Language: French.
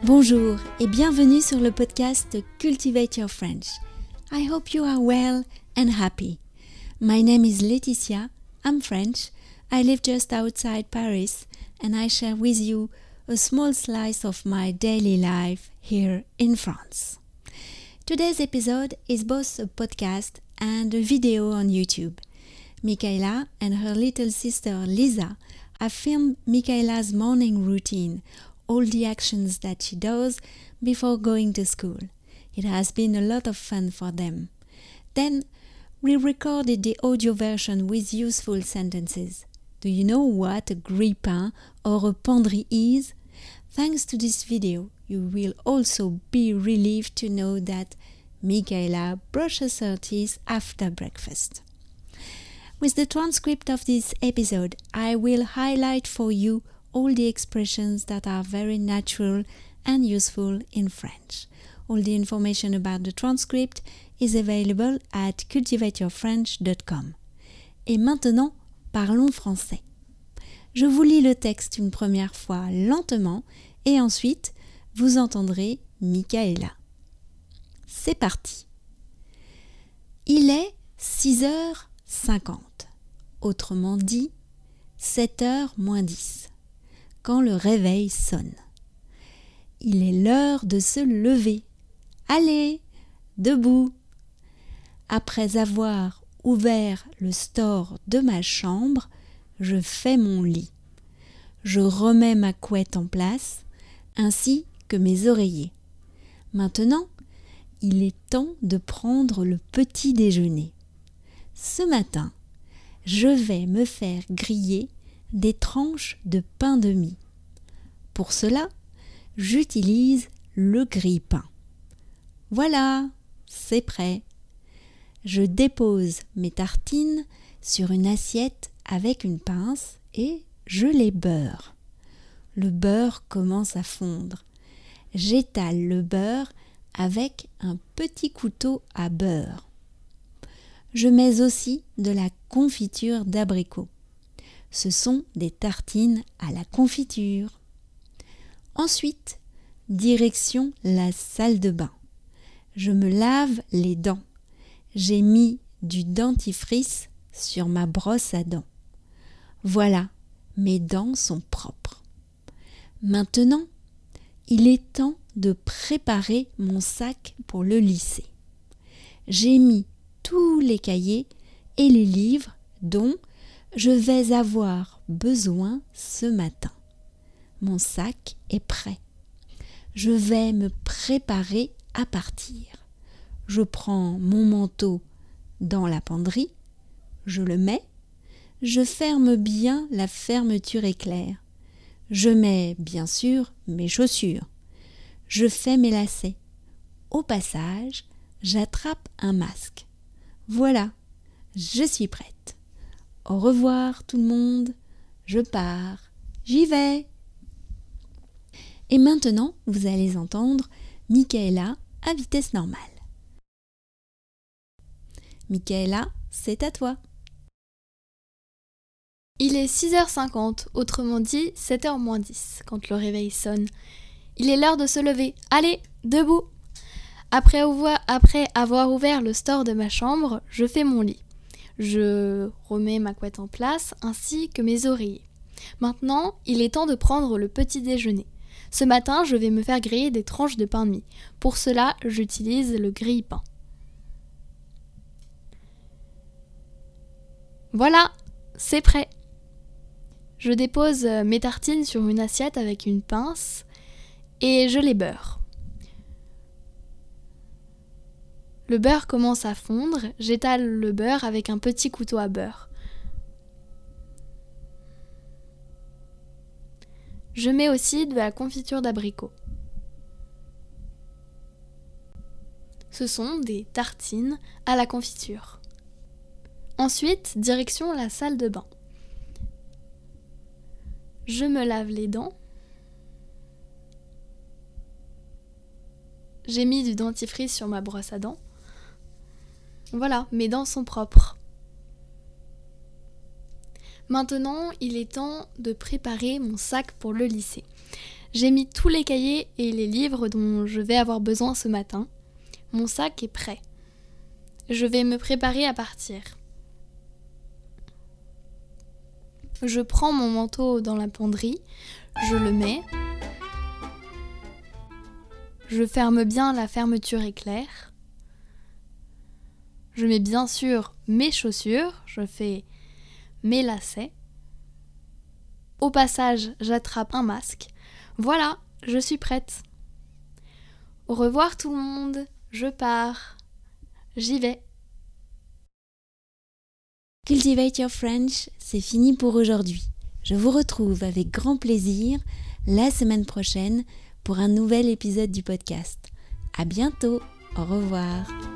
Bonjour et bienvenue sur le podcast Cultivate Your French. I hope you are well and happy. My name is Laetitia, I'm French, I live just outside Paris and I share with you a small slice of my daily life here in France. Today's episode is both a podcast and a video on YouTube. Michaela and her little sister Lisa have filmed Michaela's morning routine, all the actions that she does before going to school. It has been a lot of fun for them. Then we recorded the audio version with useful sentences. Do you know what a grille-pain or a penderie is? Thanks to this video, you will also be relieved to know that Michaela brushes her teeth after breakfast. With the transcript of this episode, I will highlight for you all the expressions that are very natural and useful in French. All the information about the transcript is available at cultivateyourfrench.com. Et maintenant, parlons français. Je vous lis le texte une première fois lentement et ensuite, vous entendrez Michaela. C'est parti. Il est 6h50, autrement dit 7h moins 10. Quand le réveil sonne. Il est l'heure de se lever. Allez, debout. Après avoir ouvert le store de ma chambre, je fais mon lit. Je remets ma couette en place, ainsi que mes oreillers. Maintenant, il est temps de prendre le petit déjeuner. Ce matin, je vais me faire griller des tranches de pain de mie. Pour cela, j'utilise le grille-pain. Voilà, c'est prêt. Je dépose mes tartines sur une assiette avec une pince et je les beurre. Le beurre commence à fondre. J'étale le beurre avec un petit couteau à beurre. Je mets aussi de la confiture d'abricot. Ce sont des tartines à la confiture. Ensuite, direction la salle de bain. Je me lave les dents. J'ai mis du dentifrice sur ma brosse à dents. Voilà, mes dents sont propres. Maintenant, il est temps de préparer mon sac pour le lycée. J'ai mis tous les cahiers et les livres dont je vais avoir besoin ce matin. Mon sac est prêt. Je vais me préparer à partir. Je prends mon manteau dans la penderie, je le mets, je ferme bien la fermeture éclair. Je mets bien sûr mes chaussures. Je fais mes lacets. Au passage, j'attrape un masque. Voilà, je suis prête. Au revoir tout le monde, je pars, j'y vais. Et maintenant, vous allez entendre Michaela à vitesse normale. Michaela, c'est à toi. Il est 6h50, autrement dit 7h moins 10, quand le réveil sonne. Il est l'heure de se lever. Allez, debout. Après avoir ouvert le store de ma chambre, je fais mon lit. Je remets ma couette en place ainsi que mes oreillers. Maintenant, il est temps de prendre le petit déjeuner. Ce matin, je vais me faire griller des tranches de pain de mie. Pour cela, j'utilise le grille-pain. Voilà, c'est prêt. Je dépose mes tartines sur une assiette avec une pince et je les beurre. Le beurre commence à fondre, j'étale le beurre avec un petit couteau à beurre. Je mets aussi de la confiture d'abricot. Ce sont des tartines à la confiture. Ensuite, direction la salle de bain. Je me lave les dents. J'ai mis du dentifrice sur ma brosse à dents. Voilà, mes dents sont propres. Maintenant, il est temps de préparer mon sac pour le lycée. J'ai mis tous les cahiers et les livres dont je vais avoir besoin ce matin. Mon sac est prêt. Je vais me préparer à partir. Je prends mon manteau dans la penderie, je le mets. Je ferme bien la fermeture éclair. Je mets bien sûr mes chaussures, je fais mes lacets. Au passage, j'attrape un masque. Voilà, je suis prête. Au revoir tout le monde, je pars. J'y vais. Cultivate Your French, c'est fini pour aujourd'hui. Je vous retrouve avec grand plaisir la semaine prochaine pour un nouvel épisode du podcast. À bientôt, au revoir.